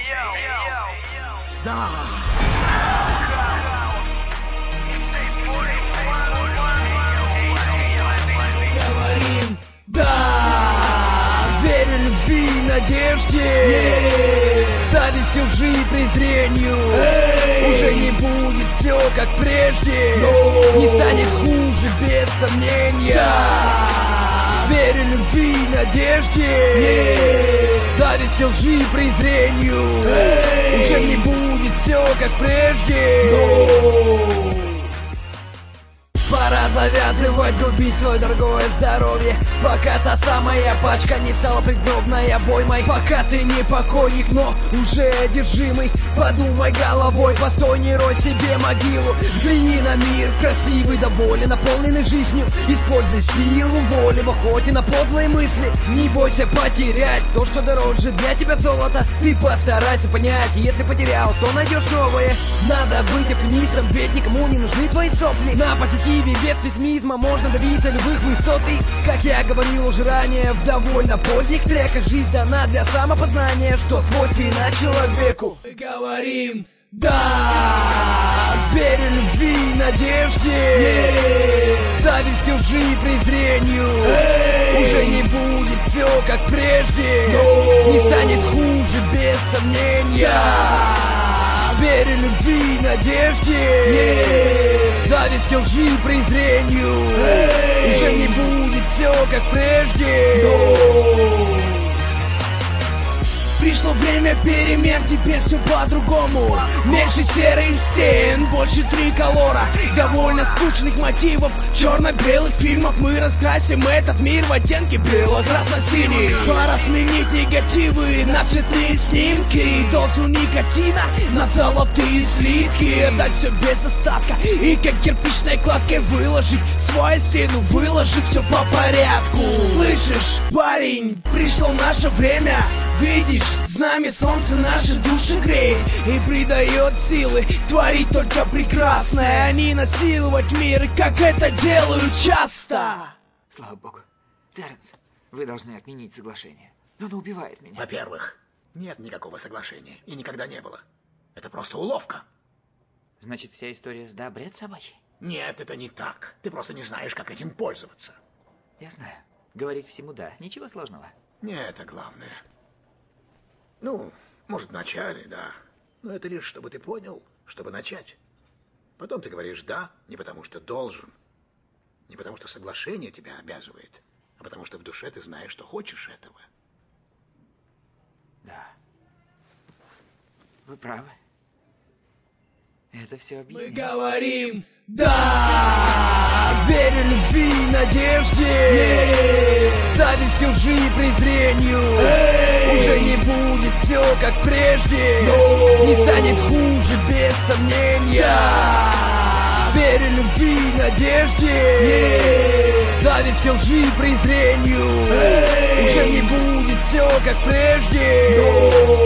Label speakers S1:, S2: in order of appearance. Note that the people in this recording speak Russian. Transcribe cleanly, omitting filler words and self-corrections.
S1: Да. Говорим да. Верю любви и надежде, зависти, лжи и презрению. Уже не будет все как прежде, не станет хуже без сомнения. Верю любви и надежде, зависти, лжи и презрению. Уже не будет все как прежде. Пора завязывать губить свое дорогое здоровье, пока та самая пачка не стала предгробной обоймой. Пока ты не покойник, но уже одержимый, подумай головой, постой, не рой себе могилу. Взгляни на мир, красивый, доволен, наполненный жизнью. Используй силу воли в охоте на подлые мысли. Не бойся потерять то, что дороже для тебя золота. Ты постарайся понять, если потерял, то найдешь новое. Надо быть оптимистом, ведь никому не нужны твои сопли. На позитиве без пессимизма можно добиться любых высот. И, как я говорил уже ранее, в довольно поздних треках жизнь дана для самопознания, что свойственно человеку. Мы говорим да. Верю любви и надежде, зависти, лжи и презрению. Уже не будет все как прежде, не станет хуже без сомнения. Верю любви и надежде, зависти, лжи и презрению. Уже не будет все как прежде. Пришло время перемен, теперь все по-другому. Меньше серых стен, больше триколора. Довольно скучных мотивов, черно-белых фильмов. Мы раскрасим этот мир в оттенки бело-красно-синий. Пора сменить негативы на цветные снимки, дозу никотина на золотые слитки. Отдать все без остатка и как кирпичной кладкой выложить свою стену, выложив все по порядку. Слышишь, парень, пришло наше время. Видишь, знамя солнца наши души греет и придает силы творить только прекрасное, а не насиловать мир, как это делают часто.
S2: Слава богу. Терренс, вы должны отменить соглашение. Оно убивает меня.
S3: Во-первых, нет никакого соглашения и никогда не было. Это просто уловка.
S2: Значит, вся история с бред собачий?
S3: Нет, это не так. Ты просто не знаешь, как этим пользоваться.
S2: Я знаю. Говорить всему да. Ничего сложного.
S3: Не это главное. Ну, может, вначале, да. Но это лишь, чтобы ты понял, чтобы начать. Потом ты говоришь «да», не потому что должен, не потому что соглашение тебя обязывает, а потому что в душе ты знаешь, что хочешь этого.
S2: Да. Вы правы. Это все объясняет.
S1: Мы говорим да. Верю любви и надежде, зависти, лжи и презрению. Уже не будет все как прежде, не станет хуже без сомнения. Верю любви и надежде, зависти, лжи и презрению. Уже не будет все как прежде,